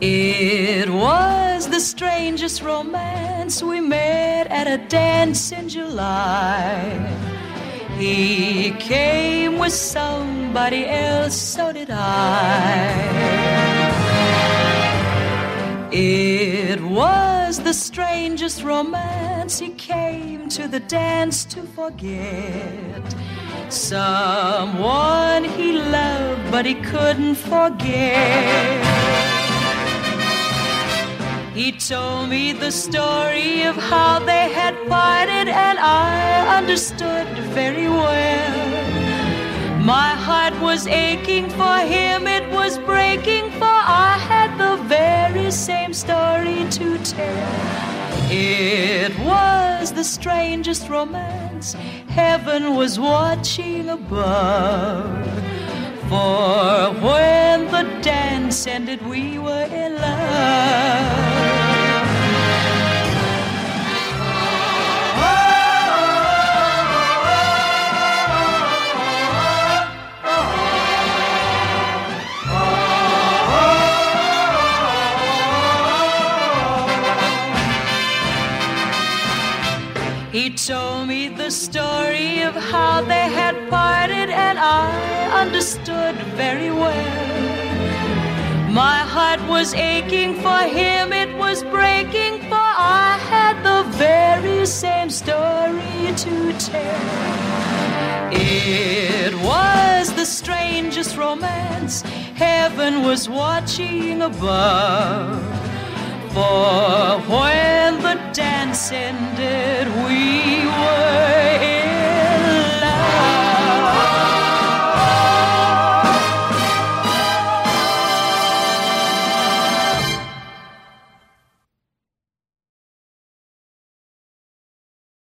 It was the strangest romance. We met at a dance in July. He came with somebody else, so did I. It was the strangest romance. He came to the dance to forget someone he loved, but he couldn't forget. He told me the story of how they had parted, and I understood very well. My heart was aching for him, it was breaking, for I had the very same story to tell. It was the strangest romance. Heaven was watching above. For when the dance ended, we were in love. He told me the story of how they had parted, and I understood very well. My heart was aching for him, it was breaking, for I had the very same story to tell. It was the strangest romance. Heaven was watching above. For when the dance ended, we were in